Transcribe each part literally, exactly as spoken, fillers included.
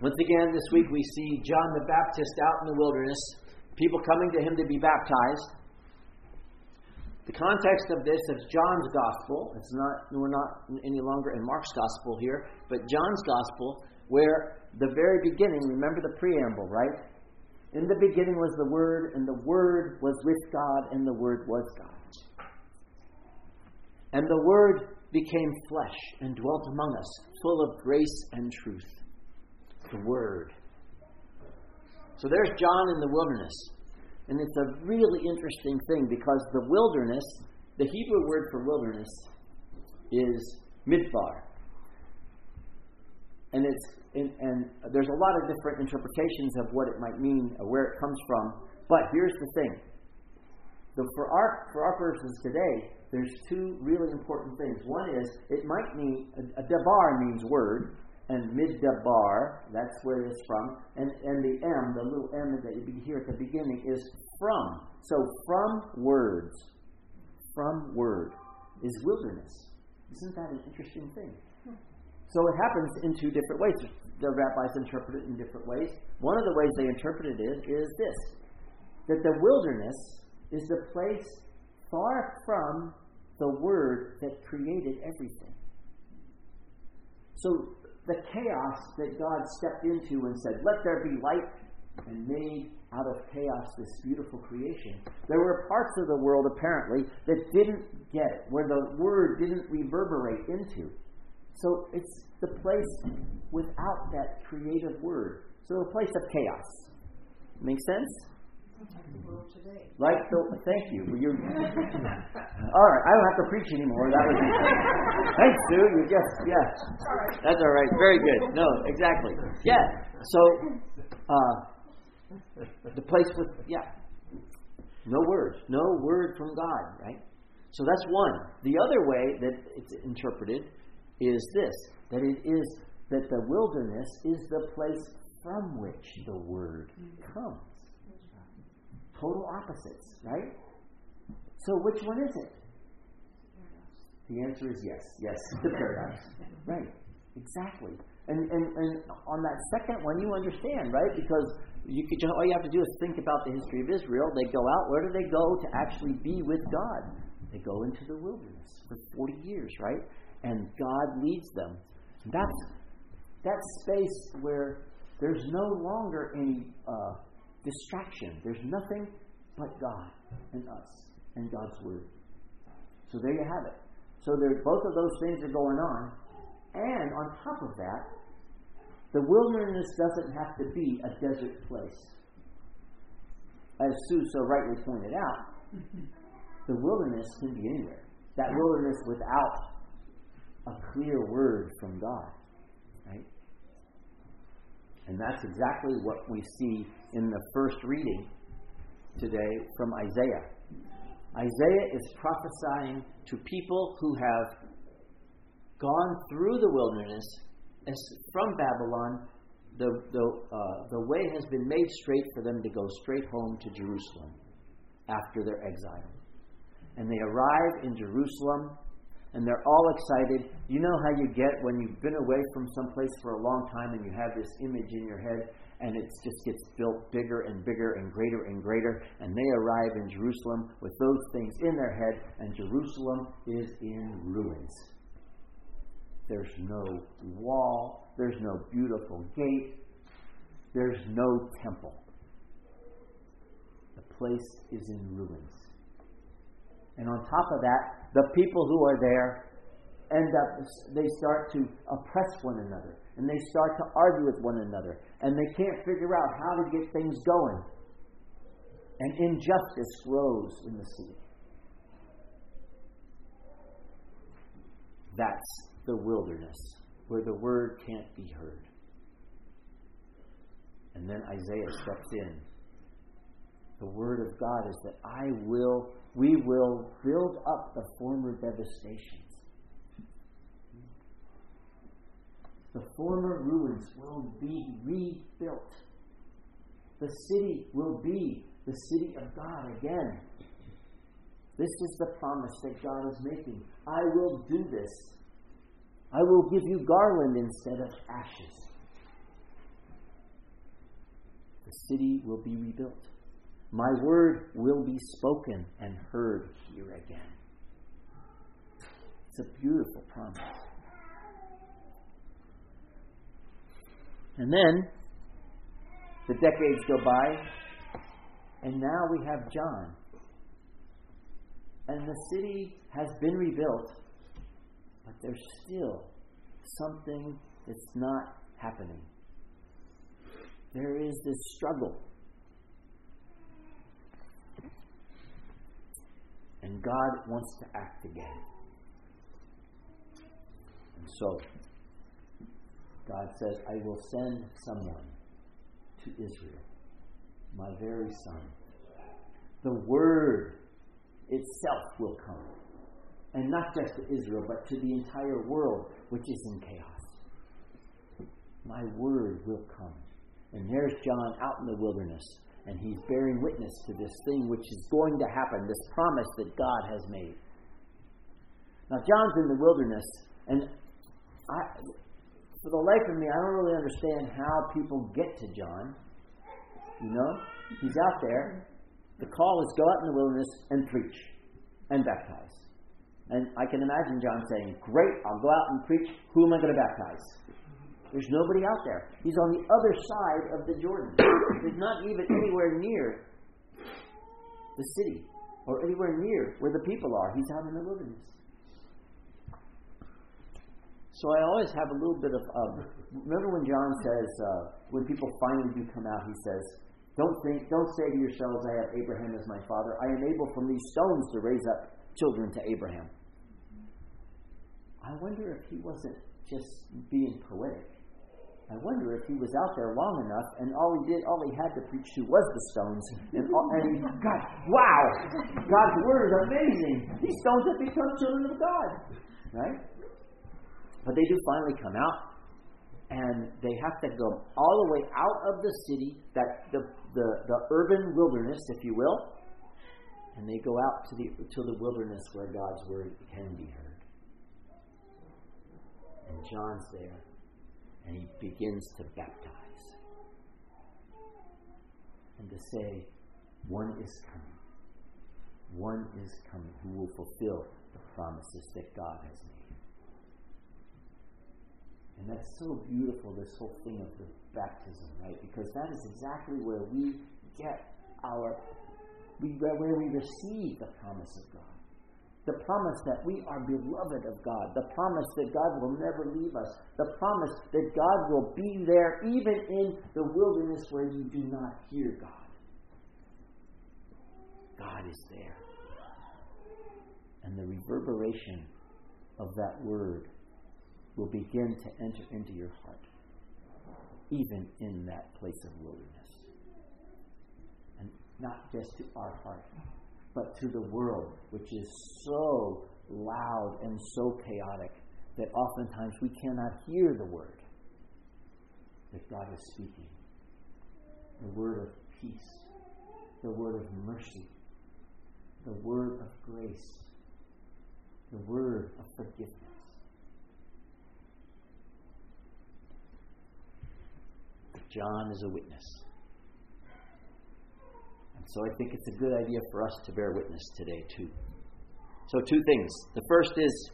Once again, this week we see John the Baptist out in the wilderness, people coming to him to be baptized. The context of this is John's gospel. It's not, we're not any longer in Mark's gospel here, but John's gospel, where the very beginning, remember the preamble, right? In the beginning was the Word, and the Word was with God, and the Word was God. And the Word became flesh and dwelt among us, full of grace and truth. The Word. So there's John in the wilderness. And it's a really interesting thing because the wilderness, the Hebrew word for wilderness is midbar. And it's and, and there's a lot of different interpretations of what it might mean or where it comes from. But here's the thing. So for our for our purposes today, there's two really important things. One is it might mean a, a dabar means word. And middabar, that's where it's from. And, and the M, the little M that you hear at the beginning, is from. So from words, from word, is wilderness. Isn't that an interesting thing? So it happens in two different ways. The rabbis interpret it in different ways. One of the ways they interpret it is, is this, that the wilderness is the place far from the Word that created everything. So the chaos that God stepped into and said, let there be light, and made out of chaos this beautiful creation. There were parts of the world, apparently, that didn't get it, where the Word didn't reverberate into. So it's the place without that creative Word. So a place of chaos. Make sense? Like the, thank you. You're, all right, I don't have to preach anymore. That was thanks, Sue. You just yeah. That's all right. Very good. No, exactly. Yeah. So uh, the place with yeah, no word, no word from God, right? So that's one. The other way that it's interpreted is this: that it is that the wilderness is the place from which the Word comes. Total opposites, right? So which one is it? The answer is yes. Yes, the paradox. Right. Exactly. And, and and on that second one, you understand, right? Because you could all you have to do is think about the history of Israel. They go out. Where do they go to actually be with God? They go into the wilderness for forty years, right? And God leads them. That's that space where there's no longer any Uh, distraction. There's nothing but God and us and God's Word. So there you have it. So there, both of those things are going on. And on top of that, the wilderness doesn't have to be a desert place. As Sue so rightly pointed out, the wilderness can be anywhere. That wilderness without a clear word from God. Right? And that's exactly what we see in the first reading today from Isaiah. Isaiah is prophesying to people who have gone through the wilderness as from Babylon. The, the, uh, the way has been made straight for them to go straight home to Jerusalem after their exile. And they arrive in Jerusalem, and they're all excited. You know how you get when you've been away from someplace for a long time and you have this image in your head and it just gets built bigger and bigger and greater and greater, and they arrive in Jerusalem with those things in their head, and Jerusalem is in ruins. There's no wall. There's no beautiful gate. There's no temple. The place is in ruins. And on top of that, the people who are there end up, they start to oppress one another. And they start to argue with one another. And they can't figure out how to get things going. And injustice grows in the city. That's the wilderness, where the word can't be heard. And then Isaiah steps in. The word of God is that I will, we will build up the former devastations. The former ruins will be rebuilt. The city will be the city of God again. This is the promise that God is making. I will do this. I will give you garland instead of ashes. the city will be rebuilt. My word will be spoken and heard here again. It's a beautiful promise. And then the decades go by, and now we have John. And the city has been rebuilt, but there's still something that's not happening. There is this struggle. And God wants to act again. And so, God says, I will send someone to Israel, my very son. The word itself will come. And not just to Israel, but to the entire world, which is in chaos. My word will come. And there's John out in the wilderness, and he's bearing witness to this thing which is going to happen, this promise that God has made. Now, John's in the wilderness, and I, for the life of me, I don't really understand how people get to John. You know? He's out there. The call is go out in the wilderness and preach and baptize. And I can imagine John saying, great, I'll go out and preach. Who am I going to baptize? There's nobody out there. He's on the other side of the Jordan. He's not even anywhere near the city or anywhere near where the people are. He's out in the wilderness. So I always have a little bit of, um, remember when John says, uh, when people finally do come out, he says, don't think, don't say to yourselves, I have Abraham as my father. I am able from these stones to raise up children to Abraham. I wonder if he wasn't just being poetic. I wonder if he was out there long enough and all he did, all he had to preach to was the stones. And, all, and he, God, wow! God's word is amazing. These stones have become children of God. Right? But they do finally come out, and they have to go all the way out of the city, that the, the, the urban wilderness, if you will, and they go out to the to the wilderness where God's word can be heard. And John's there, and he begins to baptize and to say, one is coming. One is coming who will fulfill the promises that God has made. And that's so beautiful, this whole thing of the baptism, right? Because that is exactly where we get our, we, where we receive the promise of God. The promise that we are beloved of God. The promise that God will never leave us. The promise that God will be there even in the wilderness where you do not hear God. God is there. And the reverberation of that word will begin to enter into your heart, even in that place of wilderness. And not just to our heart, but to the world, which is so loud and so chaotic that oftentimes we cannot hear the word that God is speaking. The word of peace, the word of mercy, the word of grace, the word of forgiveness. John is a witness. And so I think it's a good idea for us to bear witness today, too. So two things. The first is,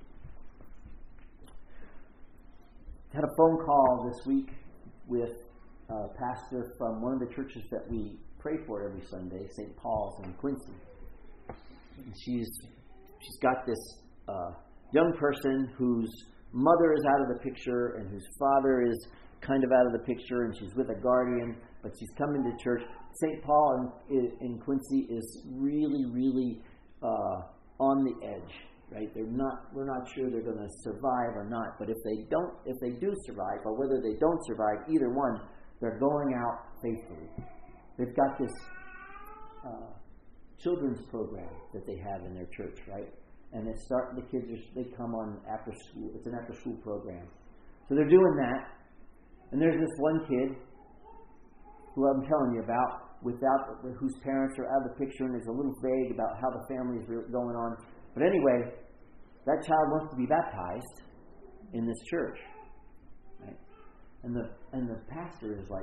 I had a phone call this week with a pastor from one of the churches that we pray for every Sunday, Saint Paul's in Quincy. And she's she's got this uh, young person whose mother is out of the picture and whose father is kind of out of the picture, and she's with a guardian, but she's coming to church. Saint Paul in, in Quincy is really, really uh, on the edge, right? They're not. We're not sure they're going to survive or not. But if they don't, if they do survive, or whether they don't survive, either one, they're going out faithfully. They've got this uh, children's program that they have in their church, right? And it's starting. The kids are, they come on after school. It's an after school program, so they're doing that. And there's this one kid who I'm telling you about, without whose parents are out of the picture, and it's a little vague about how the family is really going on. But anyway, that child wants to be baptized in this church, right? And the and the pastor is like,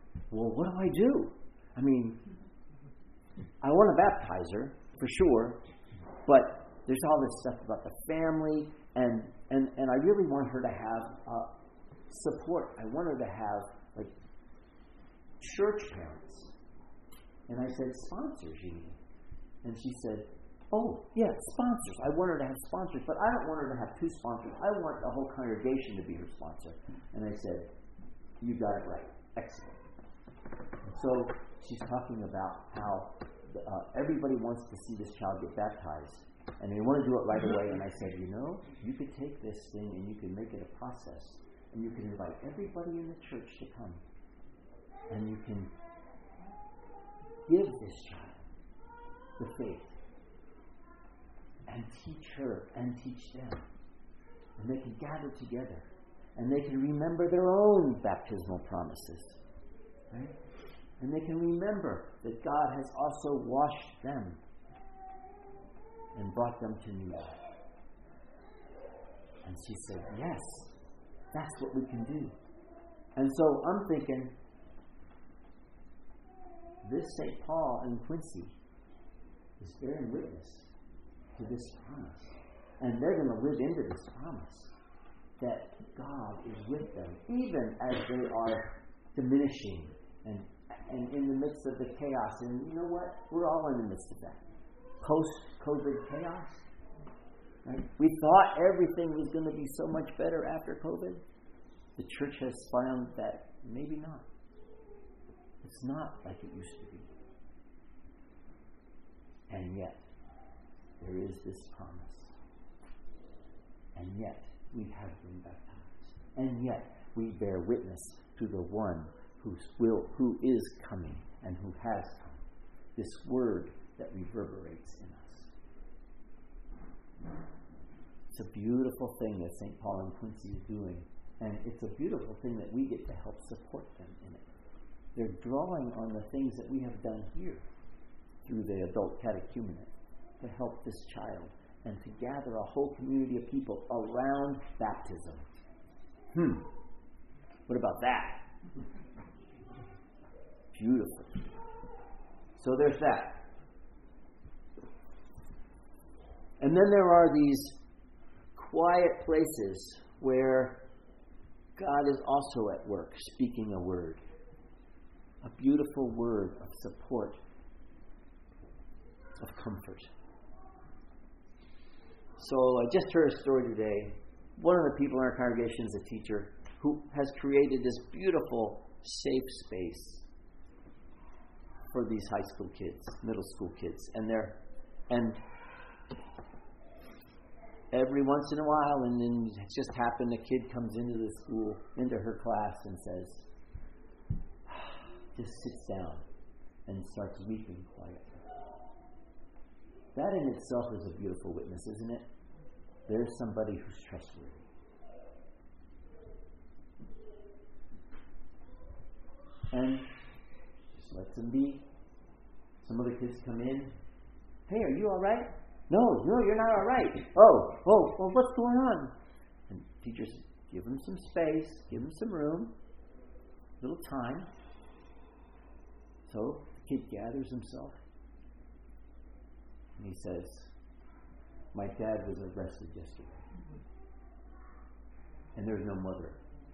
well, what do I do? I mean, I want to baptize her, for sure, but there's all this stuff about the family, and, and, and I really want her to have uh, support. I want her to have, like, church parents. And I said, sponsors, you mean? And she said, oh, yeah, sponsors. I want her to have sponsors, but I don't want her to have two sponsors. I want the whole congregation to be her sponsor. And I said, you got it right. Excellent. So she's talking about how uh, everybody wants to see this child get baptized, and they want to do it right away. And I said, you know, you could take this thing and you can make it a process, and you can invite everybody in the church to come, and you can give this child the faith and teach her and teach them, and they can gather together, and they can remember their own baptismal promises, right? And they can remember that God has also washed them and brought them to new life. And she said, yes, that's what we can do. And so I'm thinking, this Saint Paul and Quincy is bearing witness to this promise. And they're going to live into this promise that God is with them, even as they are diminishing and and in the midst of the chaos. And you know what? We're all in the midst of that. Post-COVID chaos. Right? We thought everything was going to be so much better after COVID. The church has found that maybe not. It's not like it used to be. And yet, there is this promise. And yet, we have been baptized. And yet, we bear witness to the one who will, who is coming and who has come. This word that reverberates in us. It's a beautiful thing that Saint Paul and Quincy is doing. And it's a beautiful thing that we get to help support them in it. They're drawing on the things that we have done here through the adult catechumenate to help this child and to gather a whole community of people around baptism. Hmm. What about that? Beautiful. So there's that. And then there are these quiet places where God is also at work, speaking a word. A beautiful word of support, of comfort. So I just heard a story today. One of the people in our congregation is a teacher who has created this beautiful, safe space for these high school kids, middle school kids. And they're, and every once in a while, and then it just happened, a kid comes into the school, into her class and says, just sits down and starts weeping quietly. That in itself is a beautiful witness, isn't it? There's somebody who's trustworthy. And just lets them be. Some other kids come in. Hey, are you all right? No, no, you're not all right. Oh, oh, well, what's going on? And teachers give them some space, give them some room, a little time. So the kid gathers himself. And he says, my dad was arrested yesterday. And there's no mother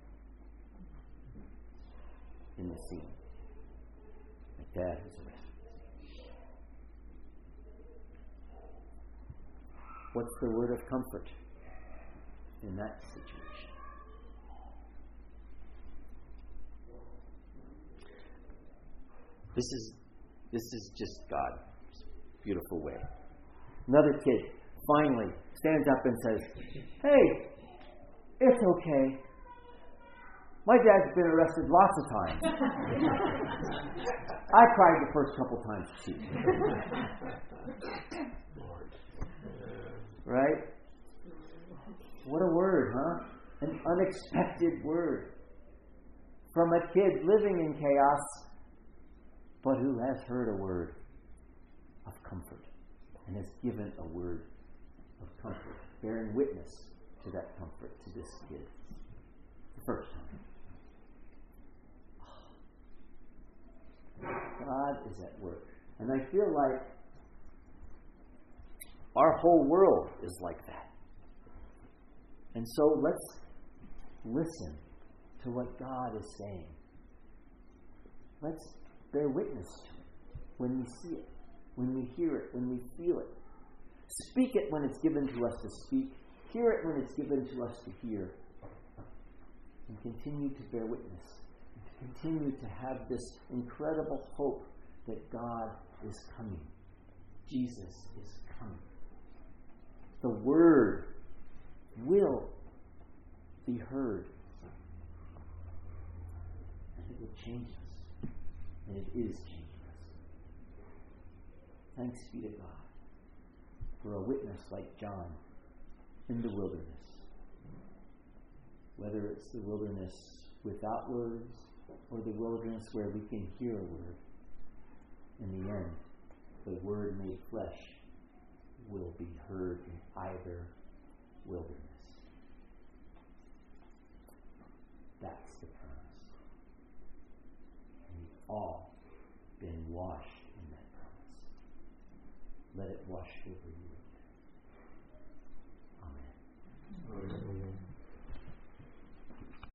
in the scene. My dad was arrested. What's the word of comfort in that situation? This is this is just God's beautiful way. Another kid finally stands up and says, hey, it's okay. My dad's been arrested lots of times. I cried the first couple times too. Right? What a word, huh? An unexpected word. From a kid living in chaos, but who has heard a word of comfort and has given a word of comfort, bearing witness to that comfort to this kid. The first time. And I feel like our whole world is like that. And so let's listen to what God is saying. Let's bear witness to it when we see it, when we hear it, when we feel it. Speak it when it's given to us to speak. Hear it when it's given to us to hear. And continue to bear witness. And continue to have this incredible hope that God is coming. Jesus is coming. The Word will be heard. And it will change us. And it is changing us. Thanks be to God for a witness like John in the wilderness. Whether it's the wilderness without words or the wilderness where we can hear a word, in the end, the Word made flesh will be heard in either wilderness. That's the promise. We've all been washed in that promise. Let it wash over you. Amen. Amen.